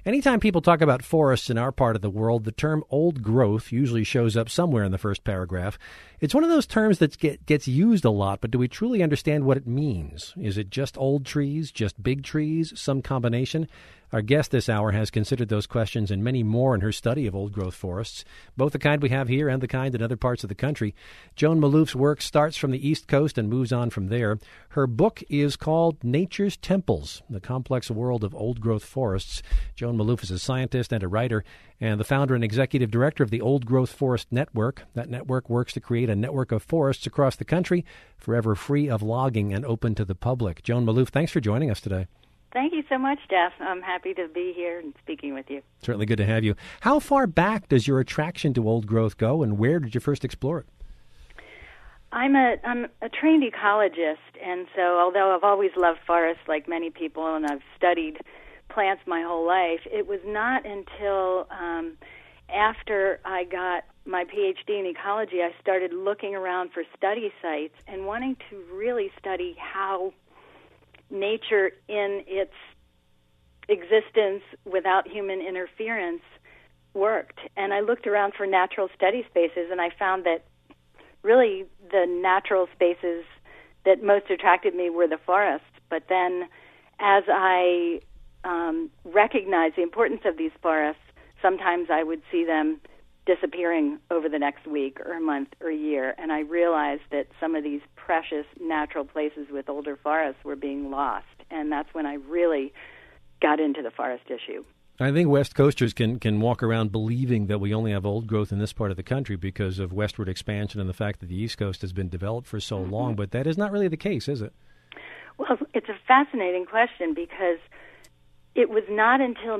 Anytime people talk about forests in our part of the world, the term old growth usually shows up somewhere in the first paragraph. It's one of those terms that gets used a lot, but do we truly understand what it means? Is it just old trees, just big trees, some combination? Our guest this hour has considered those questions and many more in her study of old-growth forests, both the kind we have here and the kind in other parts of the country. Joan Malouf's work starts from the East Coast and moves on from there. Her book is called Nature's Temples, The Complex World of Old-Growth Forests. Joan Malouf is a scientist and a writer and the founder and executive director of the Old Growth Forest Network. That network works to create a network of forests across the country, forever free of logging and open to the public. Joan Malouf, thanks for joining us today. Thank you so much, Jeff. I'm happy to be here and speaking with you. Certainly good to have you. How far back does your attraction to old growth go, and where did you first explore it? I'm a trained ecologist, and so although I've always loved forests like many people, and I've studied plants my whole life, it was not until after I got my PhD in ecology, I started looking around for study sites and wanting to really study how nature in its existence without human interference worked. And I looked around for natural study spaces, and I found that really the natural spaces that most attracted me were the forests. But then as I recognized the importance of these forests, sometimes I would see them disappearing over the next week or a month or a year, and I realized that some of these precious natural places with older forests were being lost, and that's when I really got into the forest issue. I think West Coasters can walk around believing that we only have old growth in this part of the country because of westward expansion and the fact that the East Coast has been developed for so long, but that is not really the case, is it? Well, it's a fascinating question because it was not until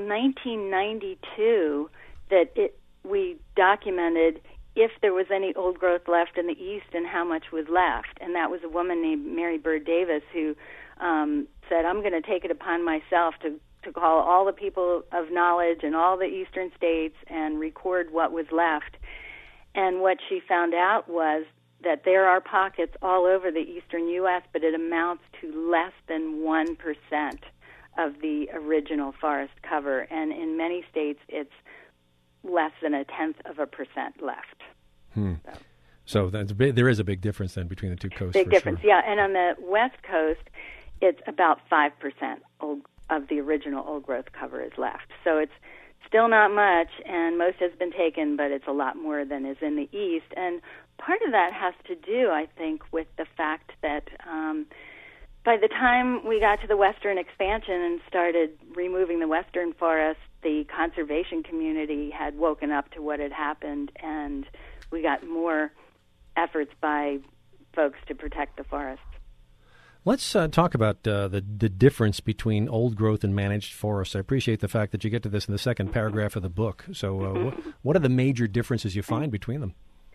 1992 that we documented if there was any old growth left in the East and how much was left. And that was a woman named Mary Bird Davis who said, I'm going to take it upon myself to call all the people of knowledge in all the eastern states and record what was left. And what she found out was that there are pockets all over the eastern U.S., but it amounts to less than 1% of the original forest cover. And in many states, it's less than 0.1% left. So there is a big difference then between the two coasts. Big difference, sure. Yeah. And on the West Coast, it's about 5% of the original old growth cover is left. So it's still not much, and most has been taken, but it's a lot more than is in the East. And part of that has to do, I think, with the fact that by the time we got to the western expansion and started removing the western forests, the conservation community had woken up to what had happened, and we got more efforts by folks to protect the forests. Let's talk about the difference between old growth and managed forests. I appreciate the fact that you get to this in the second paragraph of the book. So what are the major differences you find between them?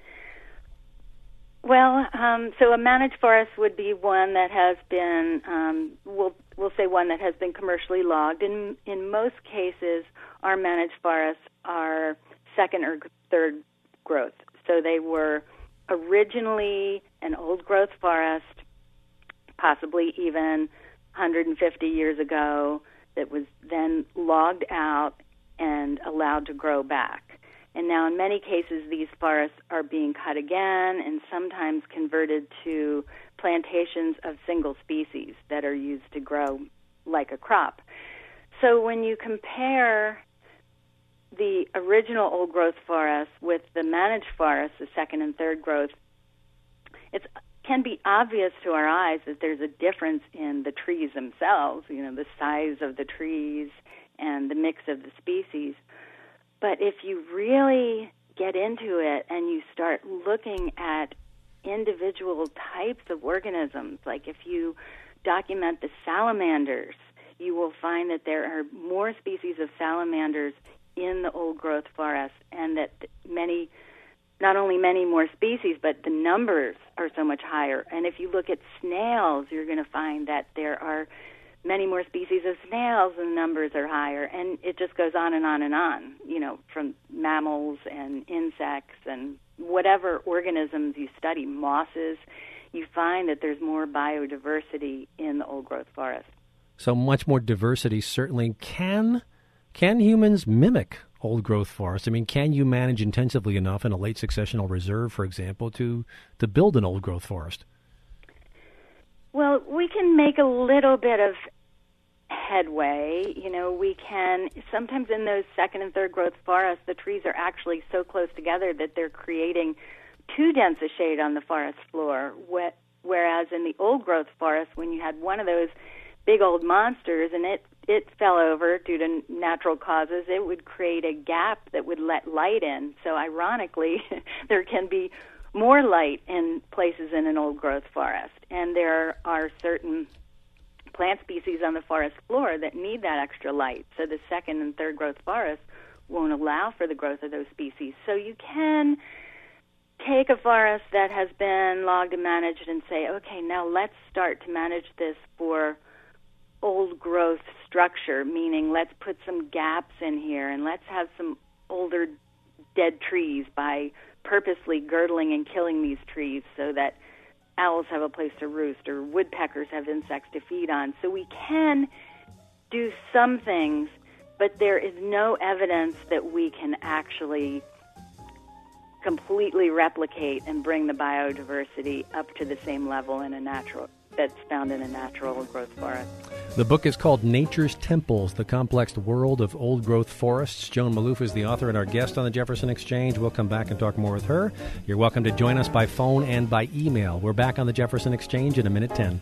Well, so a managed forest would be one that has been, we'll say one that has been commercially logged. In most cases, our managed forests are second or third growth. So they were originally an old growth forest, possibly even 150 years ago, that was then logged out and allowed to grow back. And now in many cases, these forests are being cut again and sometimes converted to plantations of single species that are used to grow like a crop. So when you compare the original old growth forests with the managed forests, the second and third growth, it can be obvious to our eyes that there's a difference in the trees themselves, the size of the trees and the mix of the species. But if you really get into it and you start looking at individual types of organisms, like if you document the salamanders, you will find that there are more species of salamanders in the old growth forest, and that not only many more species, but the numbers are so much higher. And if you look at snails, you're going to find that there are many more species of snails and the numbers are higher. And it just goes on and on and on, from mammals and insects and whatever organisms you study, mosses, you find that there's more biodiversity in the old growth forest. So much more diversity certainly can Can humans mimic old-growth forests? I mean, can you manage intensively enough in a late successional reserve, for example, to build an old-growth forest? Well, we can make a little bit of headway. We can, sometimes in those second and third growth forests, the trees are actually so close together that they're creating too dense a shade on the forest floor, whereas in the old growth forest, when you had one of those big old monsters and it fell over due to natural causes, it would create a gap that would let light in. So ironically, there can be more light in places in an old growth forest, and there are certain plant species on the forest floor that need that extra light. So the second and third growth forests won't allow for the growth of those species. So you can take a forest that has been logged and managed and say, okay, now let's start to manage this for old growth structure, meaning let's put some gaps in here and let's have some older dead trees by purposely girdling and killing these trees so that owls have a place to roost or woodpeckers have insects to feed on. So we can do some things, but there is no evidence that we can actually completely replicate and bring the biodiversity up to the same level in a natural that's found in a natural growth forest. The book is called Nature's Temples, The Complex World of Old Growth Forests. Joan Maloof is the author and our guest on the Jefferson Exchange. We'll come back and talk more with her. You're welcome to join us by phone and by email. We're back on the Jefferson Exchange in a minute 10.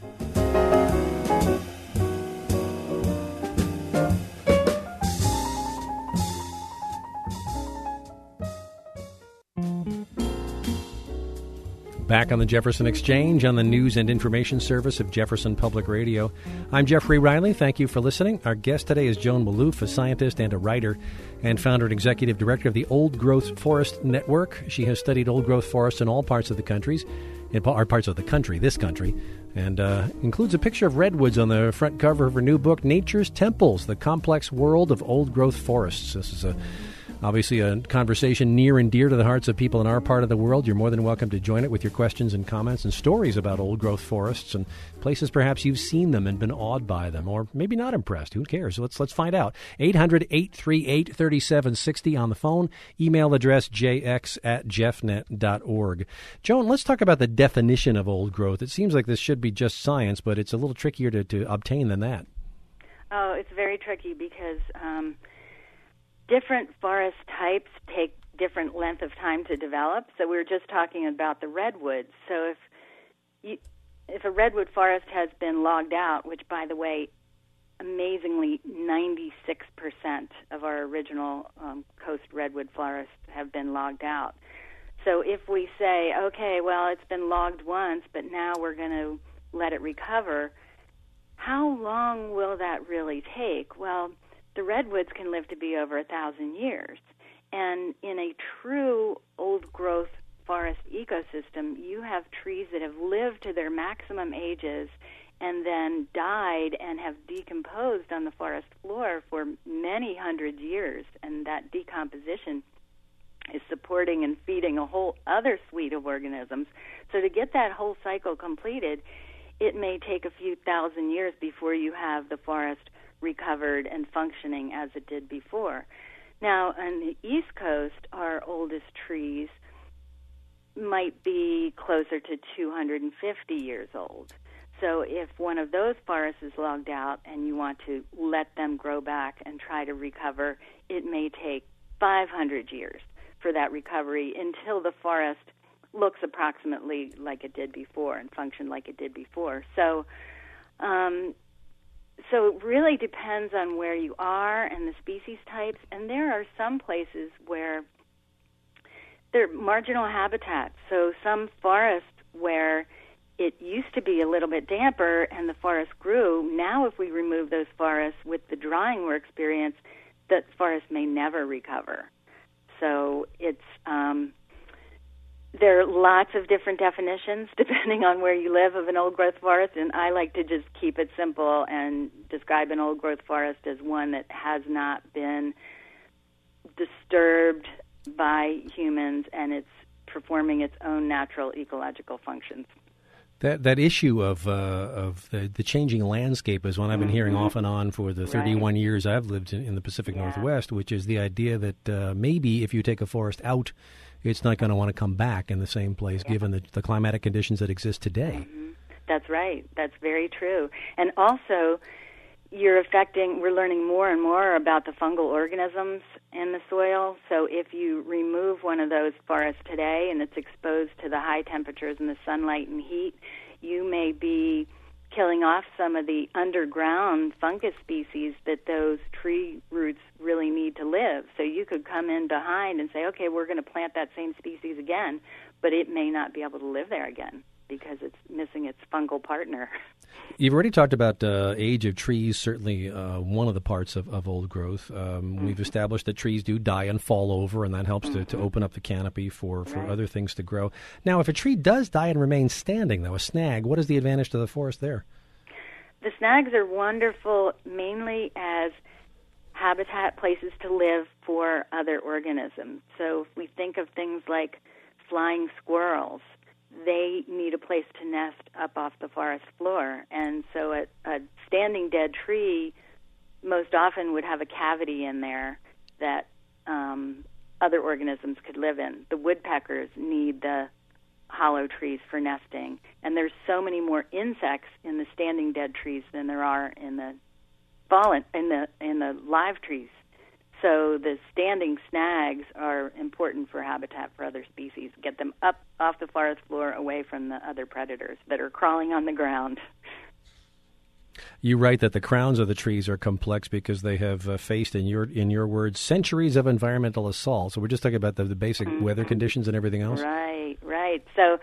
Back on the Jefferson Exchange on the news and information service of Jefferson Public Radio. I'm Jeffrey Riley. Thank you for listening. Our guest today is Joan Maloof, a scientist and a writer, and founder and executive director of the Old Growth Forest Network. She has studied old growth forests in all parts of the country, this country, and includes a picture of redwoods on the front cover of her new book, Nature's Temples, The Complex World of Old Growth Forests. This is obviously a conversation near and dear to the hearts of people in our part of the world. You're more than welcome to join it with your questions and comments and stories about old-growth forests and places perhaps you've seen them and been awed by them, or maybe not impressed. Who cares? Let's find out. 800-838-3760 on the phone. Email address jx@jeffnet.org. Joan, let's talk about the definition of old growth. It seems like this should be just science, but it's a little trickier to obtain than that. Oh, it's very tricky because different forest types take different length of time to develop. So we were just talking about the redwoods. So if a redwood forest has been logged out, which, by the way, amazingly 96% of our original coast redwood forests have been logged out. So if we say, okay, well, it's been logged once, but now we're going to let it recover, how long will that really take? Well, the redwoods can live to be over 1,000 years. And in a true old-growth forest ecosystem, you have trees that have lived to their maximum ages and then died and have decomposed on the forest floor for many hundred years. And that decomposition is supporting and feeding a whole other suite of organisms. So to get that whole cycle completed, it may take a few thousand years before you have the forest recovered and functioning as it did before. Now, on the East Coast, our oldest trees might be closer to 250 years old. So if one of those forests is logged out and you want to let them grow back and try to recover, it may take 500 years for that recovery until the forest looks approximately like it did before and function like it did before. So it really depends on where you are and the species types, and there are some places where they're marginal habitats. So some forests where it used to be a little bit damper and the forest grew, now if we remove those forests with the drying we're experiencing, that forest may never recover. So it's there are lots of different definitions depending on where you live of an old-growth forest, and I like to just keep it simple and describe an old-growth forest as one that has not been disturbed by humans and it's performing its own natural ecological functions. That issue of the changing landscape is one I've been hearing off and on for the 31 years I've lived in the Pacific Northwest, which is the idea that maybe if you take a forest out, it's not going to want to come back in the same place given the climatic conditions that exist today. Mm-hmm. That's right. That's very true. And also, we're learning more and more about the fungal organisms in the soil. So if you remove one of those forests today and it's exposed to the high temperatures and the sunlight and heat, you may be killing off some of the underground fungus species that those tree roots really need to live. So you could come in behind and say, okay, we're going to plant that same species again, but it may not be able to live there again because it's missing its fungal partner. You've already talked about age of trees, certainly one of the parts of old growth. We've established that trees do die and fall over, and that helps to open up the canopy for other things to grow. Now, if a tree does die and remains standing, though, a snag, what is the advantage to the forest there? The snags are wonderful mainly as habitat, places to live for other organisms. So if we think of things like flying squirrels, they need a place to nest up off the forest floor. And so a standing dead tree most often would have a cavity in there that other organisms could live in. The woodpeckers need the hollow trees for nesting. And there's so many more insects in the standing dead trees than there are in the live trees. So the standing snags are important for habitat for other species. Get them up off the forest floor away from the other predators that are crawling on the ground. You write that the crowns of the trees are complex because they have faced, in your words, centuries of environmental assault. So we're just talking about the basic weather conditions and everything else? Right. So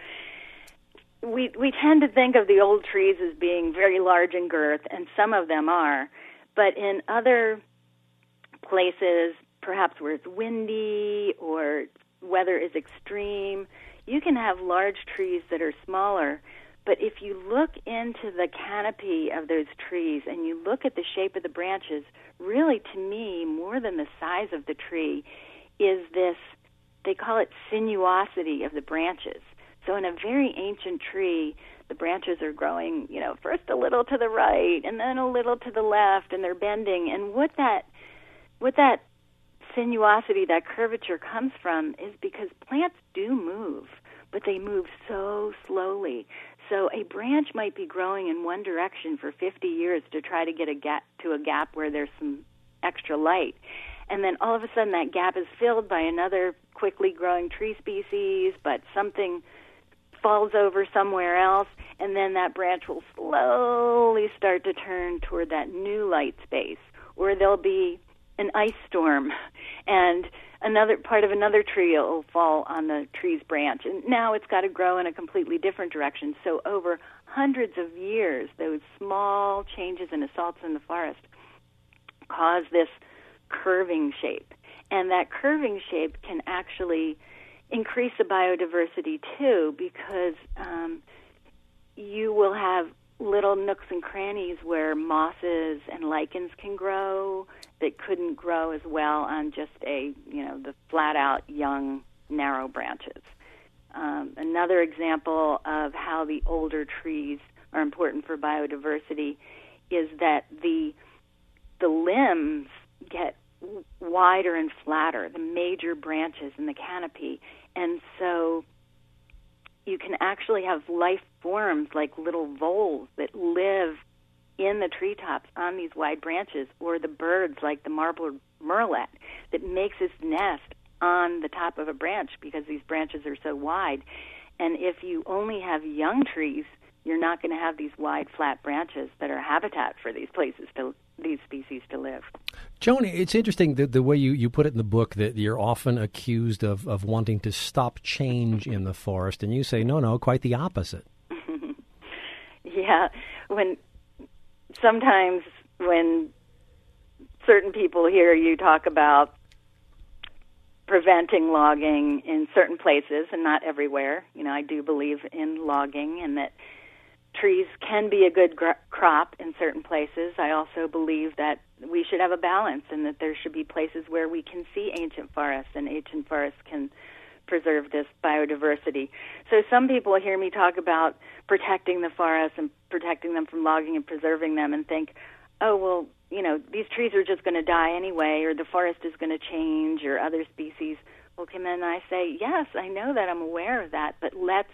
we tend to think of the old trees as being very large in girth, and some of them are. But in other places, perhaps where it's windy or weather is extreme, you can have large trees that are smaller. But if you look into the canopy of those trees and you look at the shape of the branches, really to me, more than the size of the tree, is this, they call it sinuosity of the branches. So in a very ancient tree, the branches are growing, first a little to the right and then a little to the left, and they're bending. And what that sinuosity, that curvature comes from is because plants do move, but they move so slowly. So a branch might be growing in one direction for 50 years to try to get a gap where there's some extra light. And then all of a sudden that gap is filled by another quickly growing tree species, but something falls over somewhere else, and then that branch will slowly start to turn toward that new light space, or there'll be an ice storm, and another part of another tree will fall on the tree's branch, and now it's got to grow in a completely different direction. So over hundreds of years, those small changes and assaults in the forest cause this curving shape, and that curving shape can actually increase the biodiversity too, because you will have little nooks and crannies where mosses and lichens can grow that couldn't grow as well on just the flat out young narrow branches. Another example of how the older trees are important for biodiversity is that the limbs get wider and flatter, the major branches in the canopy, and so you can actually have life forms like little voles that live in the treetops on these wide branches, or the birds like the marbled murrelet that makes its nest on the top of a branch because these branches are so wide. And if you only have young trees, you're not going to have these wide, flat branches that are habitat for these species to live. Joni, it's interesting the way you put it in the book that you're often accused of wanting to stop change in the forest, and you say, no, quite the opposite. Yeah, sometimes when certain people hear you talk about preventing logging in certain places and not everywhere, I do believe in logging and that trees can be a good crop in certain places. I also believe that we should have a balance and that there should be places where we can see ancient forests, and ancient forests can preserve this biodiversity. So some people hear me talk about protecting the forests and protecting them from logging and preserving them and think, oh, well, these trees are just going to die anyway, or the forest is going to change, or other species will come in. And I say, yes, I know that, I'm aware of that, but let's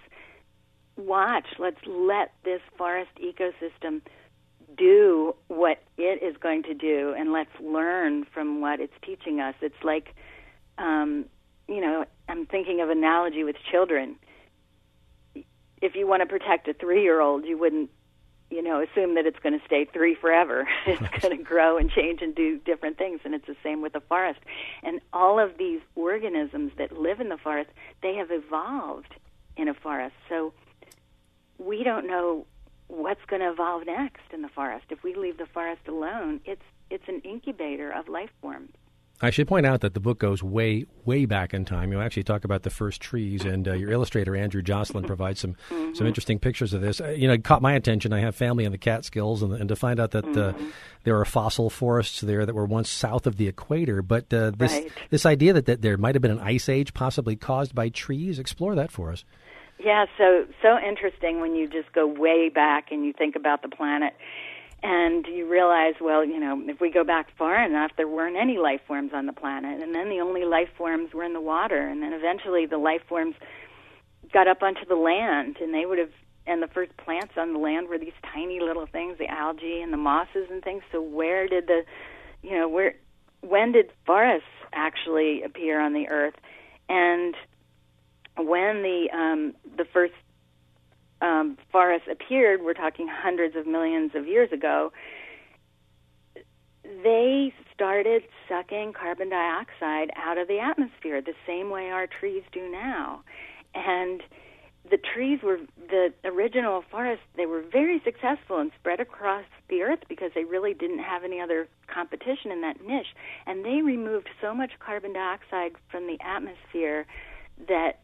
let this forest ecosystem do what it is going to do, and let's learn from what it's teaching us. It's like, I'm thinking of an analogy with children. If you want to protect a 3-year-old, you wouldn't, assume that it's going to stay 3 forever. It's going to grow and change and do different things, and it's the same with the forest. And all of these organisms that live in the forest, they have evolved in a forest. So we don't know what's going to evolve next in the forest. If we leave the forest alone, it's an incubator of life forms. I should point out that the book goes way, way back in time. You actually talk about the first trees, and your illustrator, Andrew Jocelyn, provides some interesting pictures of this. It caught my attention. I have family in the Catskills, and to find out that there are fossil forests there that were once south of the equator. But this idea that there might have been an ice age possibly caused by trees, explore that for us. Yeah, so interesting when you just go way back and you think about the planet. And you realize, well, if we go back far enough, there weren't any life forms on the planet. And then the only life forms were in the water. And then eventually the life forms got up onto the land, and and the first plants on the land were these tiny little things, the algae and the mosses and things. So when did forests actually appear on the earth? And when the first forests appeared, we're talking hundreds of millions of years ago, they started sucking carbon dioxide out of the atmosphere the same way our trees do now. And the trees the original forests, they were very successful and spread across the earth because they really didn't have any other competition in that niche. And they removed so much carbon dioxide from the atmosphere that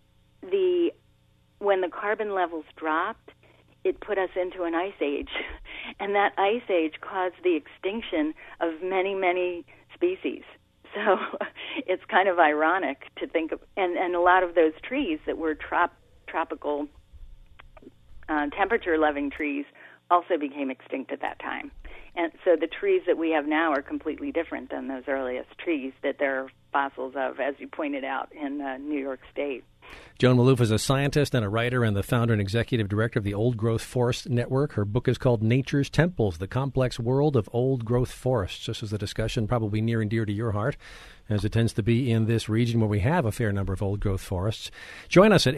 when the carbon levels dropped, it put us into an ice age. And that ice age caused the extinction of many, many species. So it's kind of ironic to think of, and a lot of those trees that were tropical temperature-loving trees also became extinct at that time. And so the trees that we have now are completely different than those earliest trees that there are fossils of, as you pointed out, in New York State. Joan Maloof is a scientist and a writer and the founder and executive director of the Old Growth Forest Network. Her book is called Nature's Temples, The Complex World of Old Growth Forests. This is a discussion probably near and dear to your heart, as it tends to be in this region where we have a fair number of old growth forests. Join us at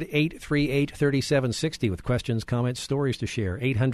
800-838-3760 with questions, comments, stories to share.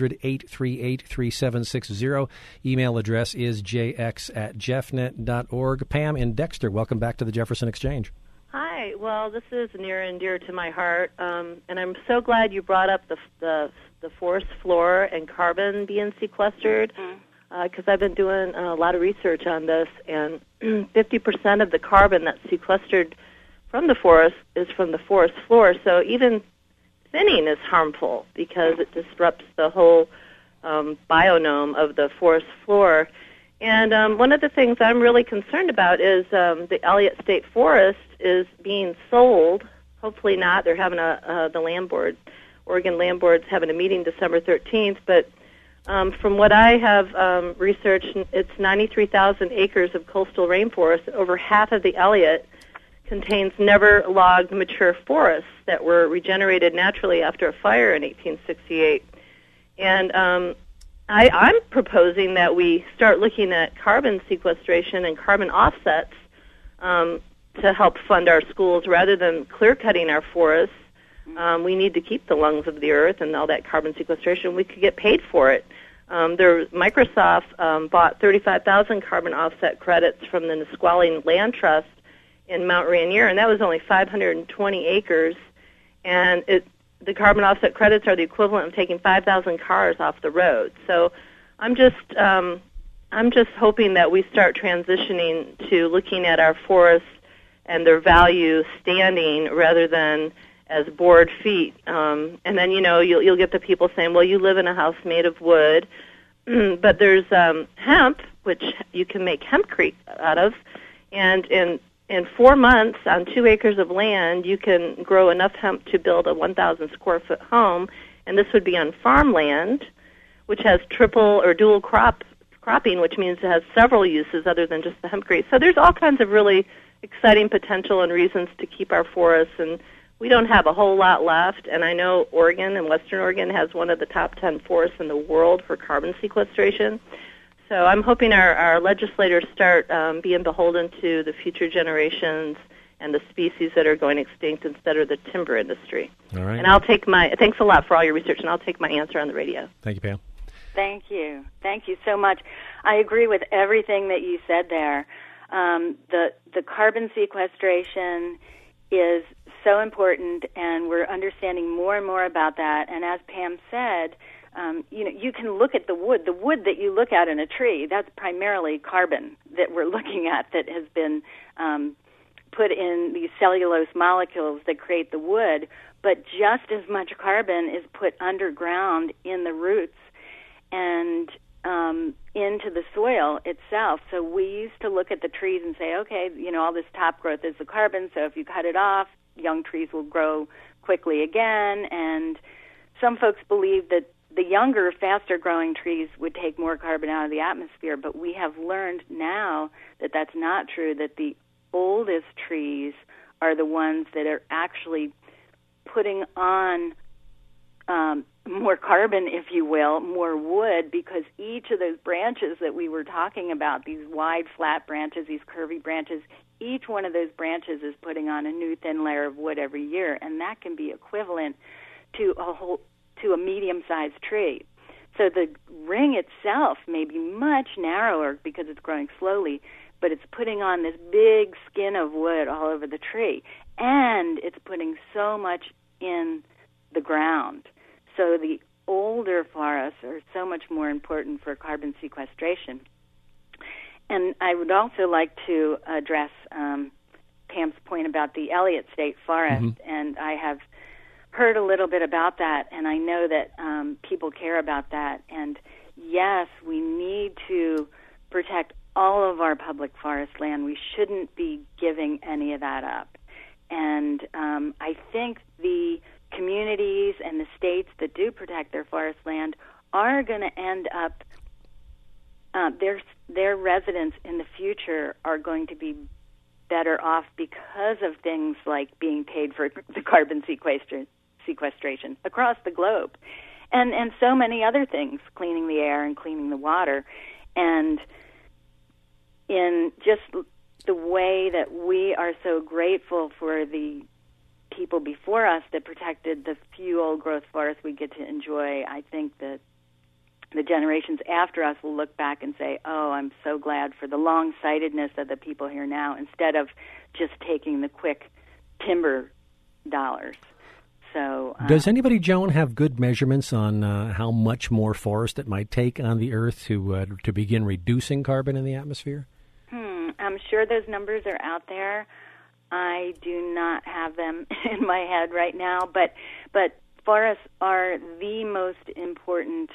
800-838-3760. Email address is jx@jeffnet.org. Pam in Dexter, welcome back to the Jefferson Exchange. Hi. Well, this is near and dear to my heart, and I'm so glad you brought up the forest floor and carbon being sequestered, because I've been doing a lot of research on this, and 50% of the carbon that's sequestered from the forest is from the forest floor. So even thinning is harmful because it disrupts the whole bionome of the forest floor. And one of the things I'm really concerned about is the Elliott State Forest is being sold. Hopefully not. They're having the land board, Oregon Land Board's having a meeting December 13th. But from what I have researched, it's 93,000 acres of coastal rainforest. Over half of the Elliott contains never logged mature forests that were regenerated naturally after a fire in 1868. And I'm proposing that we start looking at carbon sequestration and carbon offsets to help fund our schools rather than clear-cutting our forests. We need to keep the lungs of the earth and all that carbon sequestration. We could get paid for it. Microsoft bought 35,000 carbon offset credits from the Nisqually Land Trust in Mount Rainier, and that was only 520 acres. And the carbon offset credits are the equivalent of taking 5,000 cars off the road. So I'm just hoping that we start transitioning to looking at our forests and their value standing rather than as board feet. And then, you'll get the people saying, well, you live in a house made of wood, but there's hemp, which you can make hempcrete out of, and in 4 months on 2 acres of land, you can grow enough hemp to build a 1,000 square foot home, and this would be on farmland, which has triple or dual cropping, which means it has several uses other than just the hempcrete. So there's all kinds of really exciting potential and reasons to keep our forests, and we don't have a whole lot left. And I know Oregon and Western Oregon has one of the top 10 forests in the world for carbon sequestration. So I'm hoping our legislators start being beholden to the future generations and the species that are going extinct instead of the timber industry. All right. And I'll take thanks a lot for all your research, and I'll take my answer on the radio. Thank you, Pam. Thank you. Thank you so much. I agree with everything that you said there. The carbon sequestration is so important, and we're understanding more and more about that. And as Pam said, you can look at the wood. The wood that you look at in a tree, that's primarily carbon that we're looking at that has been put in these cellulose molecules that create the wood. But just as much carbon is put underground in the roots and into the soil itself. So we used to look at the trees and say, okay, all this top growth is the carbon, so if you cut it off, young trees will grow quickly again. And some folks believe that the younger, faster-growing trees would take more carbon out of the atmosphere, but we have learned now that that's not true, that the oldest trees are the ones that are actually putting on more carbon, if you will, more wood, because each of those branches that we were talking about, these wide, flat branches, these curvy branches, each one of those branches is putting on a new thin layer of wood every year, and that can be equivalent to a medium-sized tree. So the ring itself may be much narrower because it's growing slowly, but it's putting on this big skin of wood all over the tree, and it's putting so much in the ground. So the older forests are so much more important for carbon sequestration. And I would also like to address Pam's point about the Elliott State Forest, and I have heard a little bit about that, and I know that people care about that. And yes, we need to protect all of our public forest land. We shouldn't be giving any of that up. And I think the communities and the states that do protect their forest land are going to end up, their residents in the future are going to be better off because of things like being paid for the carbon sequestration across the globe, and so many other things, cleaning the air and cleaning the water, and in just the way that we are so grateful for the people before us that protected the few old-growth forests we get to enjoy. I think that the generations after us will look back and say, oh, I'm so glad for the long-sightedness of the people here now, instead of just taking the quick timber dollars. So, does anybody, Joan, have good measurements on how much more forest it might take on the Earth to begin reducing carbon in the atmosphere? I'm sure those numbers are out there. I do not have them in my head right now, but forests are the most important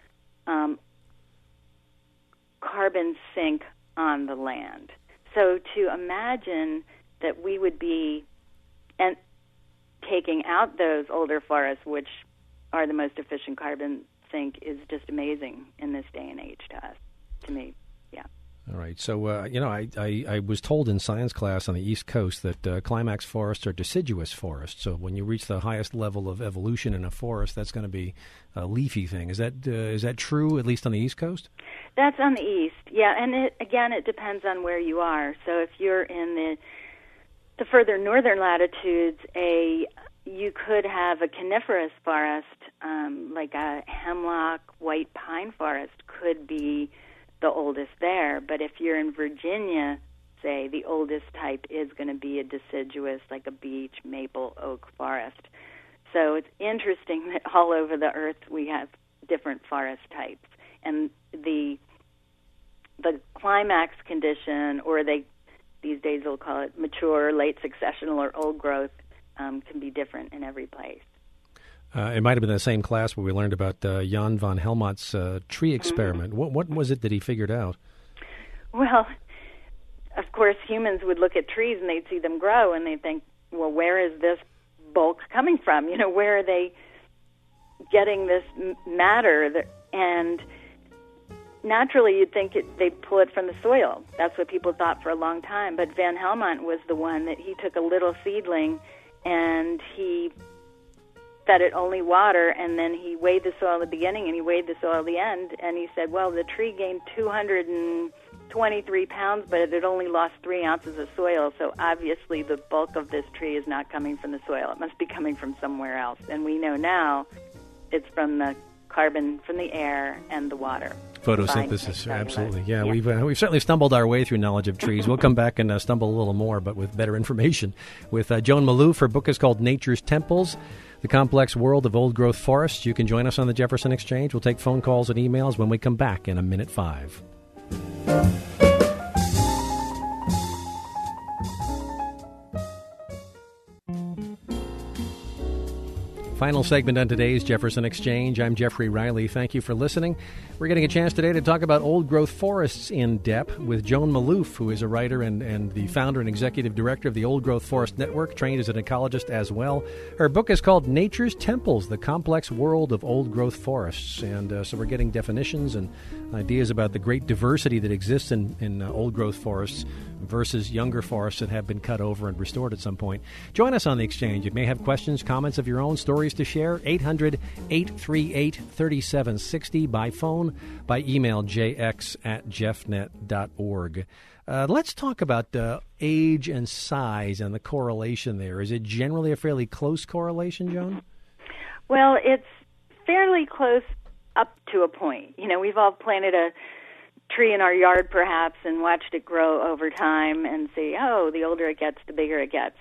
carbon sink on the land. So to imagine that we would be taking out those older forests, which are the most efficient carbon sink, is just amazing in this day and age to me. Yeah. All right. So, I was told in science class on the East Coast that climax forests are deciduous forests. So when you reach the highest level of evolution in a forest, that's going to be a leafy thing. Is that true, at least on the East Coast? That's on the east, yeah. And it depends on where you are. So if you're in the further northern latitudes, you could have a coniferous forest, like a hemlock white pine forest could be the oldest there. But if you're in Virginia, say, the oldest type is going to be a deciduous, like a beech, maple, oak forest. So it's interesting that all over the earth we have different forest types. And the climax condition, or these days they'll call it mature, late successional, or old growth, can be different in every place. It might have been the same class where we learned about Jan van Helmont's tree experiment. What was it that he figured out? Well, of course, humans would look at trees and they'd see them grow and they'd think, well, where is this bulk coming from? Where are they getting this matter? And naturally, you'd think they'd pull it from the soil. That's what people thought for a long time. But Van Helmont was the one that he took a little seedling and he fed it only water, and then he weighed the soil at the beginning and he weighed the soil at the end, and he said, well, the tree gained 223 pounds, but it had only lost 3 ounces of soil, so obviously the bulk of this tree is not coming from the soil. It must be coming from somewhere else. And we know now it's from the carbon from the air and the water. Photosynthesis, absolutely. Yeah. We've certainly stumbled our way through knowledge of trees. We'll come back and stumble a little more, but with better information. With Joan Maloof, her book is called Nature's Temples, The Complex World of Old-Growth Forests. You can join us on the Jefferson Exchange. We'll take phone calls and emails when we come back in a minute 5. Final segment on today's Jefferson Exchange. I'm Jeffrey Riley. Thank you for listening. We're getting a chance today to talk about old-growth forests in depth with Joan Maloof, who is a writer and the founder and executive director of the Old Growth Forest Network, trained as an ecologist as well. Her book is called Nature's Temples, The Complex World of Old-Growth Forests. And so we're getting definitions and ideas about the great diversity that exists in old-growth forests versus younger forests that have been cut over and restored at some point. Join us on the Exchange. You may have questions, comments of your own, stories to share. 800-838-3760 by phone, by email, jx@jeffnet.org. Let's talk about age and size and the correlation there. Is it generally a fairly close correlation, Joan? Well, it's fairly close up to a point. We've all planted a tree in our yard, perhaps, and watched it grow over time and see, oh, the older it gets, the bigger it gets.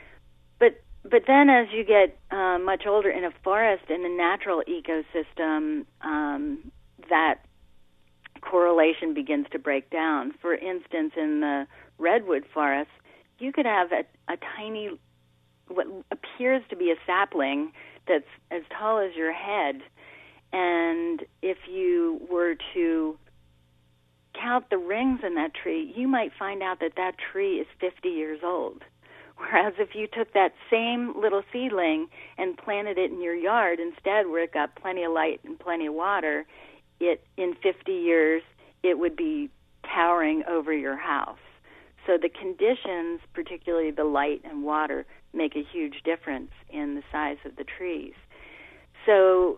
But then as you get much older in a forest, in a natural ecosystem, that correlation begins to break down. For instance, in the redwood forest, you could have a tiny, what appears to be a sapling that's as tall as your head, and if you were to count the rings in that tree, you might find out that that tree is 50 years old. Whereas if you took that same little seedling and planted it in your yard instead, where it got plenty of light and plenty of water, in 50 years, it would be towering over your house. So the conditions, particularly the light and water, make a huge difference in the size of the trees. So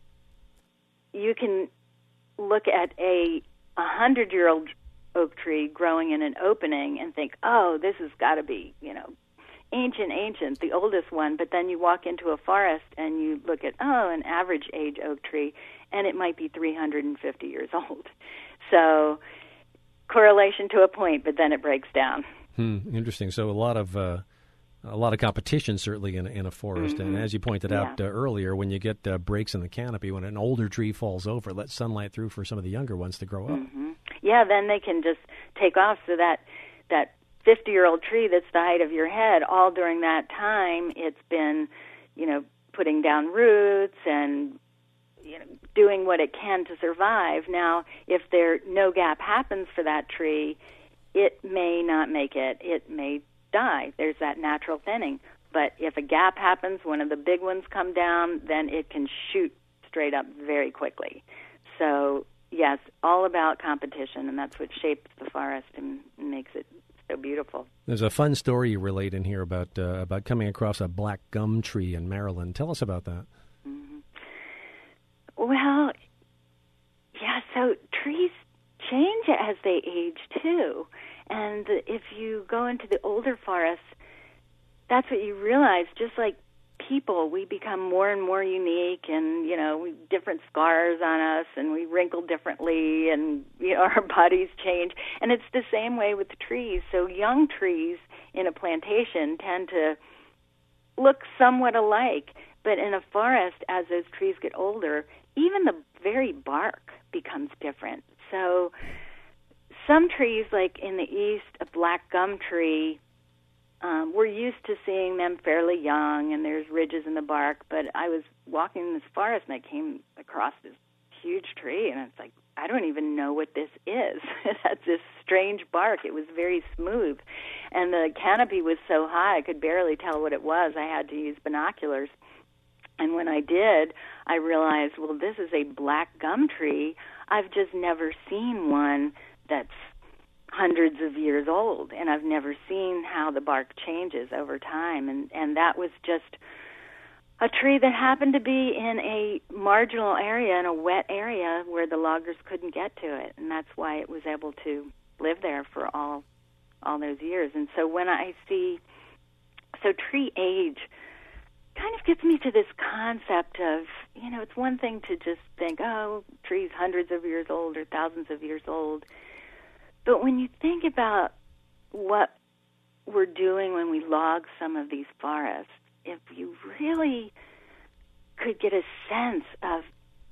you can look at a 100-year-old oak tree growing in an opening and think, oh, this has got to be, ancient, the oldest one. But then you walk into a forest and you look at, an average age oak tree, and it might be 350 years old. So correlation to a point, but then it breaks down. Interesting. So a lot of competition, certainly, in a forest. Mm-hmm. And as you pointed out earlier, when you get breaks in the canopy, when an older tree falls over, it lets sunlight through for some of the younger ones to grow up. Mm-hmm. Yeah, then they can just take off. So that 50-year-old tree that's the height of your head, all during that time, it's been, putting down roots and doing what it can to survive. Now, if no gap happens for that tree, it may not make it. It may die. There's that natural thinning. But if a gap happens, one of the big ones come down, then it can shoot straight up very quickly. So, yes, all about competition, and that's what shapes the forest and makes it so beautiful. There's a fun story you relate in here about coming across a black gum tree in Maryland. Tell us about that. Mm-hmm. Well, yeah, so trees change as they age, too. And if you go into the older forests, that's what you realize. Just like people, we become more and more unique, and we different scars on us, and we wrinkle differently, and our bodies change. And it's the same way with the trees. So young trees in a plantation tend to look somewhat alike, but in a forest, as those trees get older, even the very bark becomes different. So some trees, like in the east, a black gum tree, we're used to seeing them fairly young, and there's ridges in the bark. But I was walking in this forest, and I came across this huge tree, and it's like, I don't even know what this is. It had this strange bark. It was very smooth. And the canopy was so high I could barely tell what it was. I had to use binoculars. And when I did, I realized, well, this is a black gum tree. I've just never seen one that's hundreds of years old, and I've never seen how the bark changes over time. And that was just a tree that happened to be in a marginal area, in a wet area where the loggers couldn't get to it, and that's why it was able to live there for all those years. And so when I see, so tree age kind of gets me to this concept of, it's one thing to just think, oh, trees hundreds of years old or thousands of years old. But when you think about what we're doing when we log some of these forests, if you really could get a sense of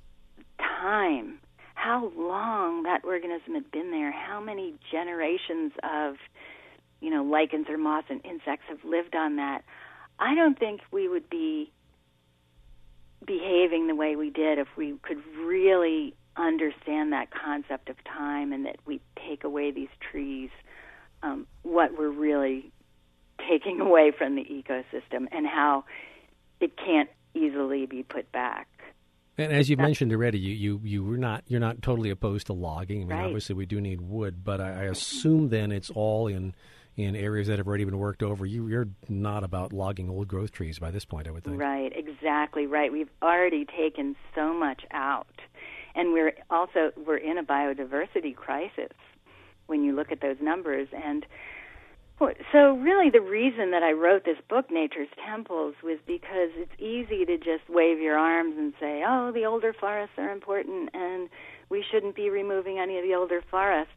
time, how long that organism had been there, how many generations of, lichens or moss and insects have lived on that, I don't think we would be behaving the way we did if we could really understand that concept of time, and that we take away these trees, what we're really taking away from the ecosystem and how it can't easily be put back. And as you've mentioned already, you're not totally opposed to logging. I mean, right. Obviously we do need wood, but I assume then it's all in areas that have already been worked over. You're not about logging old growth trees by this point, I would think. Right, exactly right. We've already taken so much out. And we're in a biodiversity crisis when you look at those numbers. And so really the reason that I wrote this book, Nature's Temples, was because it's easy to just wave your arms and say, oh, the older forests are important and we shouldn't be removing any of the older forests.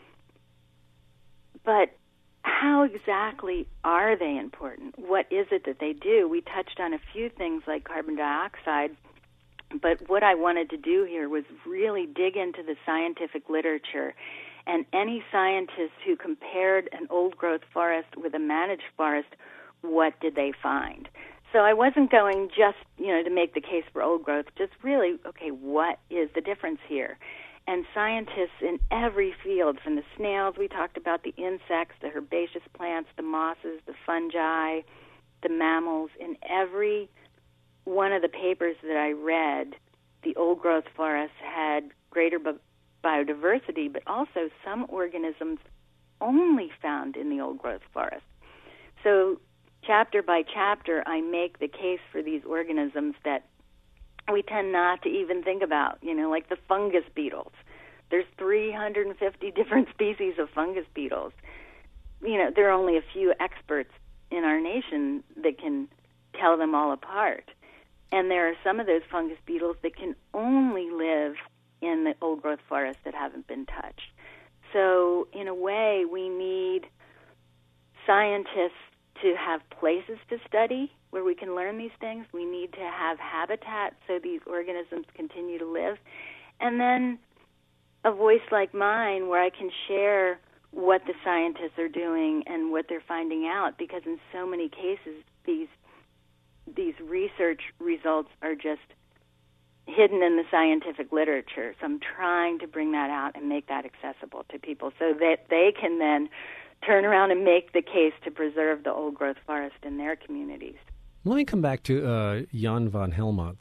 But how exactly are they important? What is it that they do? We touched on a few things like carbon dioxide, but what I wanted to do here was really dig into the scientific literature. And any scientists who compared an old-growth forest with a managed forest, what did they find? So I wasn't going just, to make the case for old growth, just really, okay, what is the difference here? And scientists in every field, from the snails, we talked about the insects, the herbaceous plants, the mosses, the fungi, the mammals, in every one of the papers that I read, the old-growth forests had greater biodiversity, but also some organisms only found in the old-growth forest. So chapter by chapter, I make the case for these organisms that we tend not to even think about, like the fungus beetles. There's 350 different species of fungus beetles. There are only a few experts in our nation that can tell them all apart. And there are some of those fungus beetles that can only live in the old-growth forests that haven't been touched. So, in a way, we need scientists to have places to study where we can learn these things. We need to have habitat so these organisms continue to live. And then a voice like mine where I can share what the scientists are doing and what they're finding out, because in so many cases, these research results are just hidden in the scientific literature. So I'm trying to bring that out and make that accessible to people so that they can then turn around and make the case to preserve the old-growth forest in their communities. Let me come back to Jan van Helmont,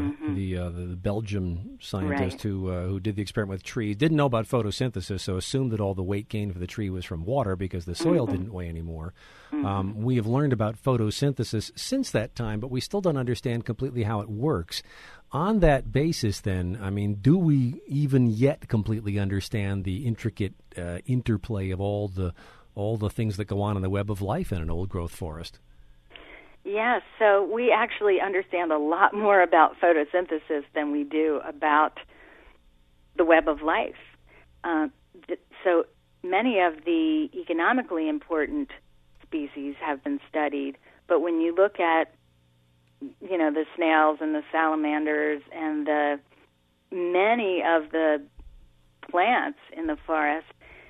the Belgian scientist right. who did the experiment with trees. Didn't know about photosynthesis, so assumed that all the weight gain for the tree was from water because the soil didn't weigh anymore. We have learned about photosynthesis since that time, but we still don't understand completely how it works. On that basis, then, I mean, do we even yet completely understand the intricate interplay of all the things that go on in the web of life in an old-growth forest? Yes, so we actually understand a lot more about photosynthesis than we do about the web of life. So many of the economically important species have been studied, but when you look at, the snails and the salamanders and the many of the plants in the forest,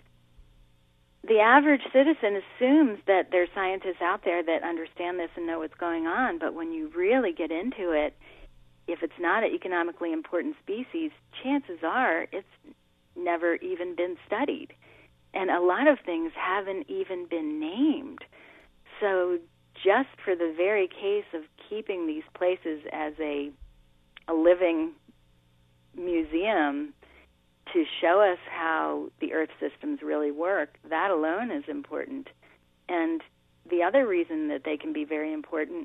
the average citizen assumes that there's scientists out there that understand this and know what's going on, but when you really get into it, if it's not an economically important species, chances are it's never even been studied. And a lot of things haven't even been named. So just for the very case of keeping these places as a living museum to show us how the Earth systems really work, that alone is important. And the other reason that they can be very important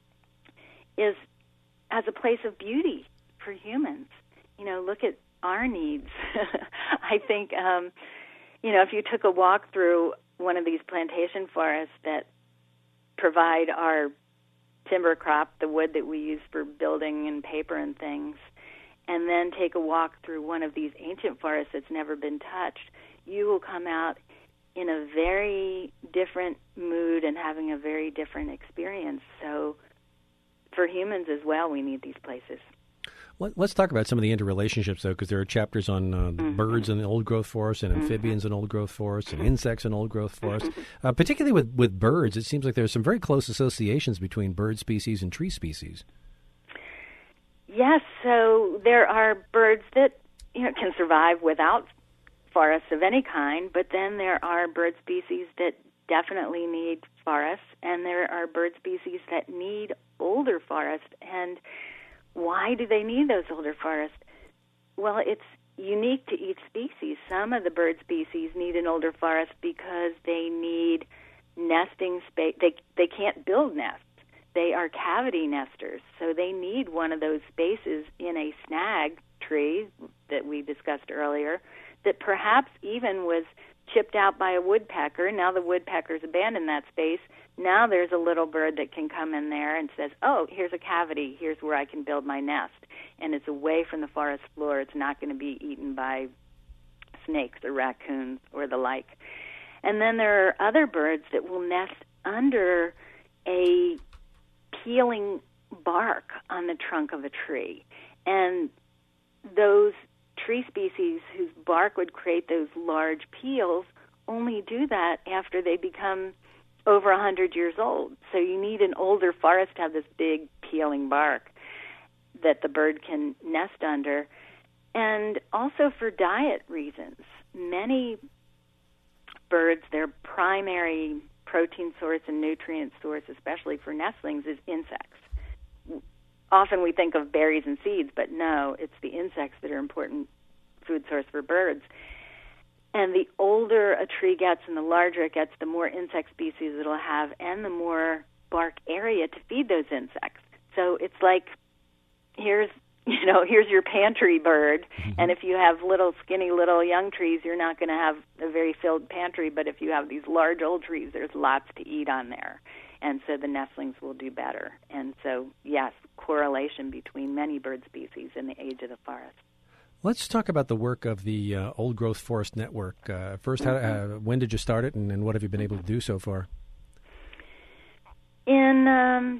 is as a place of beauty for humans. Look at our needs. I think, if you took a walk through one of these plantation forests that provide our timber crop, the wood that we use for building and paper and things, and then take a walk through one of these ancient forests that's never been touched, you will come out in a very different mood and having a very different experience. So for humans as well, we need these places. Let's talk about some of the interrelationships, though, because there are chapters on birds in the old-growth forest and amphibians in old-growth forests and insects in old-growth forests. Particularly with birds, it seems like there's some very close associations between bird species and tree species. Yes, so there are birds that can survive without forests of any kind, but then there are bird species that definitely need forests, and there are bird species that need older forests. And why do they need those older forests? Well, it's unique to each species. Some of the bird species need an older forest because they need nesting space. They can't build nests. They are cavity nesters, so they need one of those spaces in a snag tree that we discussed earlier that perhaps even was chipped out by a woodpecker. Now the woodpeckers abandoned that space. Now there's a little bird that can come in there and says, oh, here's a cavity. Here's where I can build my nest. And it's away from the forest floor. It's not going to be eaten by snakes or raccoons or the like. And then there are other birds that will nest under a peeling bark on the trunk of a tree. And those tree species whose bark would create those large peels only do that after they become over 100 years old. So you need an older forest to have this big peeling bark that the bird can nest under. And also for diet reasons. Many birds, their primary protein source and nutrient source, especially for nestlings, is insects. Often we think of berries and seeds, but no, it's the insects that are important food source for birds. And the older a tree gets and the larger it gets, the more insect species it'll have and the more bark area to feed those insects. So it's like, here's your pantry bird, and if you have little skinny little young trees, you're not going to have a very filled pantry, but if you have these large old trees, there's lots to eat on there. And so the nestlings will do better. And so, yes, correlation between many bird species and the age of the forest. Let's talk about the work of the Old Growth Forest Network. First, when did you start it, and what have you been able to do so far? In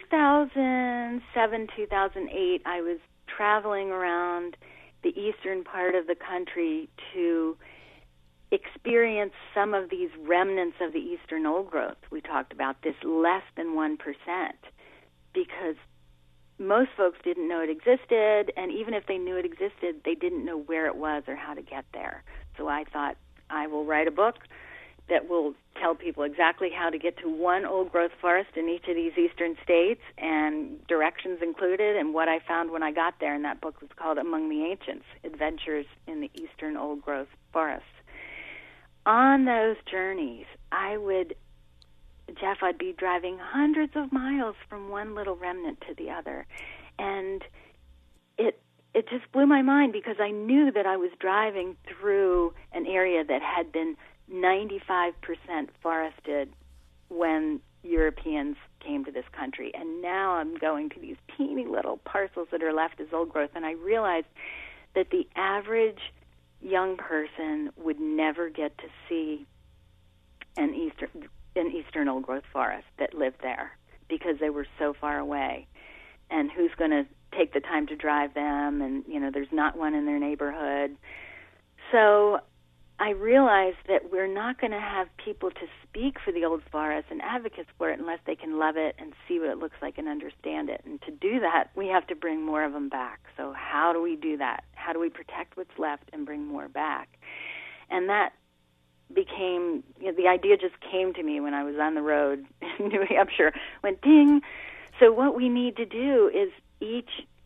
2007, 2008, I was traveling around the eastern part of the country to experience some of these remnants of the eastern old growth. We talked about this less than 1%, because most folks didn't know it existed, and even if they knew it existed, they didn't know where it was or how to get there. So I thought, I will write a book that will tell people exactly how to get to one old-growth forest in each of these eastern states, and directions included, and what I found when I got there. And that book was called Among the Ancients, Adventures in the Eastern Old-Growth Forests. On those journeys, I'd be driving hundreds of miles from one little remnant to the other. And it just blew my mind, because I knew that I was driving through an area that had been 95% forested when Europeans came to this country. And now I'm going to these teeny little parcels that are left as old growth, and I realized that the average young person would never get to see an eastern old growth forest that lived there, because they were so far away. And who's going to take the time to drive them? And, there's not one in their neighborhood. So I realized that we're not going to have people to speak for the old forest and advocates for it unless they can love it and see what it looks like and understand it. And to do that, we have to bring more of them back. So how do we do that? How do we protect what's left and bring more back? And that became, the idea just came to me when I was on the road in New Hampshire. Went ding. So what we need to do is each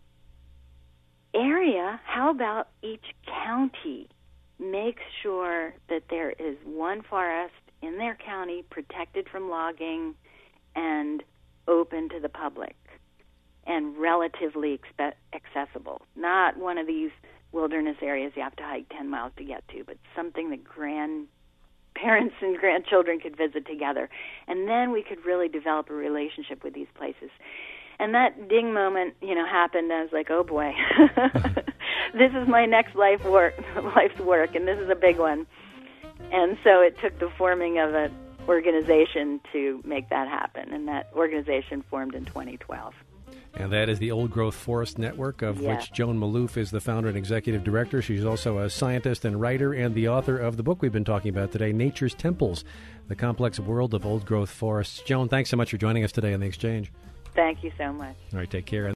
area, how about each county makes sure that there is one forest in their county protected from logging and open to the public and relatively accessible. Not one of these wilderness areas you have to hike 10 miles to get to, but something that grandparents and grandchildren could visit together. And then we could really develop a relationship with these places. And that ding moment, happened. I was like, oh boy, this is my next life's work, and this is a big one. And so it took the forming of an organization to make that happen, and that organization formed in 2012. And that is the Old Growth Forest Network, of which Joan Maloof is the founder and executive director. She's also a scientist and writer and the author of the book we've been talking about today, Nature's Temples, The Complex World of Old Growth Forests. Joan, thanks so much for joining us today on The Exchange. Thank you so much. All right, take care.